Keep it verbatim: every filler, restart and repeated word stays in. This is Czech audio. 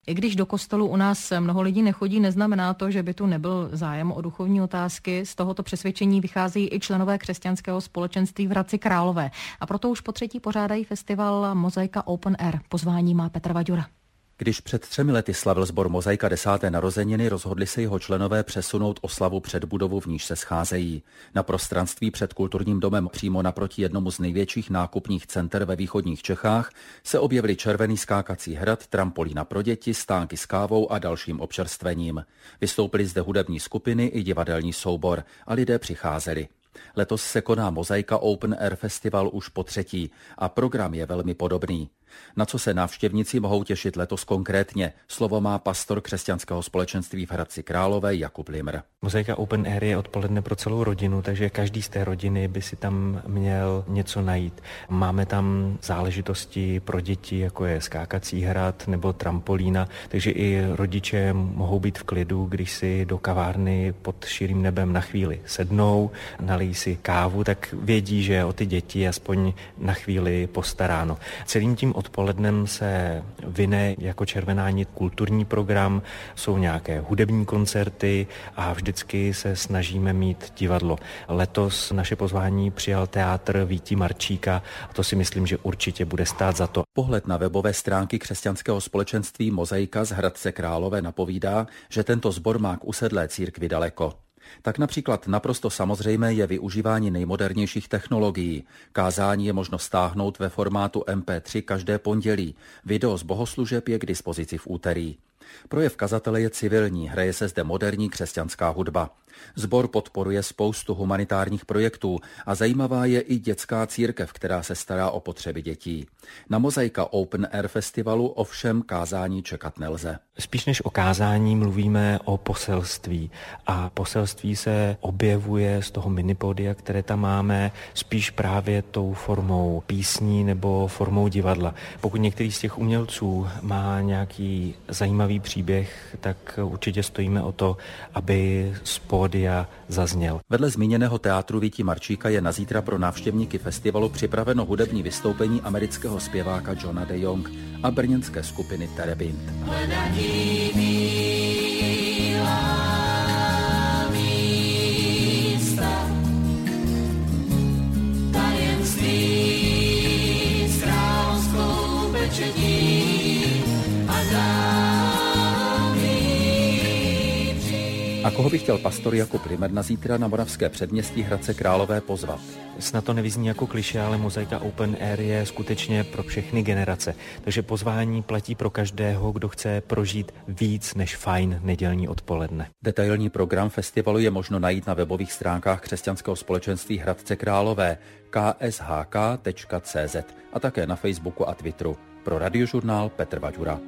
I když do kostelu u nás mnoho lidí nechodí, neznamená to, že by tu nebyl zájem o duchovní otázky. Z tohoto přesvědčení vychází i členové křesťanského společenství v Hradci Králové. A proto už po třetí pořádají festival Mozaika Open Air. Pozvání má Petr Vaďura. Když před třemi lety slavil sbor Mozaika desáté narozeniny, rozhodli se jeho členové přesunout oslavu před budovu, v níž se scházejí. Na prostranství před kulturním domem přímo naproti jednomu z největších nákupních center ve východních Čechách se objevily červený skákací hrad, trampolína pro děti, stánky s kávou a dalším občerstvením. Vystoupily zde hudební skupiny i divadelní soubor a lidé přicházeli. Letos se koná Mozaika Open Air Festival už po třetí a program je velmi podobný. Na co se návštěvníci mohou těšit letos konkrétně? Slovo má pastor křesťanského společenství v Hradci Králové Jakub Limr. Mozaika Open Air je odpoledne pro celou rodinu, takže každý z té rodiny by si tam měl něco najít. Máme tam záležitosti pro děti, jako je skákací hrad nebo trampolína, takže i rodiče mohou být v klidu, když si do kavárny pod širým nebem na chvíli sednou, nalijí si kávu, tak vědí, že o ty děti aspoň na chvíli postaráno. Celým tím odpolednem se vyne jako červená nit kulturní program, jsou nějaké hudební koncerty a vždycky se snažíme mít divadlo. Letos naše pozvání přijal teátr Víti Marčíka a to si myslím, že určitě bude stát za to. Pohled na webové stránky křesťanského společenství Mozaika z Hradce Králové napovídá, že tento sbor má k usedlé církvi daleko. Tak například naprosto samozřejmé je využívání nejmodernějších technologií. Kázání je možno stáhnout ve formátu em pé tři každé pondělí. Video z bohoslužeb je k dispozici v úterý. Projev kazatele je civilní, hraje se zde moderní křesťanská hudba. Sbor podporuje spoustu humanitárních projektů a zajímavá je i dětská církev, která se stará o potřeby dětí. Na Mozaika Open Air Festivalu ovšem kázání čekat nelze. Spíš než o kázání mluvíme o poselství a poselství se objevuje z toho minipodia, které tam máme, spíš právě tou formou písní nebo formou divadla. Pokud některý z těch umělců má nějaký zajímavý příběh, tak určitě stojíme o to, aby z pódia zazněl. Vedle zmíněného teátru Víti Marčíka je na zítra pro návštěvníky festivalu připraveno hudební vystoupení amerického zpěváka Johna de Jong a brněnské skupiny Terebint. A koho by chtěl pastor Jakub Limr na zítra na moravské předměstí Hradce Králové pozvat? Snad to nevyzní jako klišé, ale Mozaika Open Air je skutečně pro všechny generace. Takže pozvání platí pro každého, kdo chce prožít víc než fajn nedělní odpoledne. Detailní program festivalu je možno najít na webových stránkách křesťanského společenství Hradce Králové k s h k tečka c z a také na Facebooku a Twitteru. Pro Radiožurnál Petr Vaďura.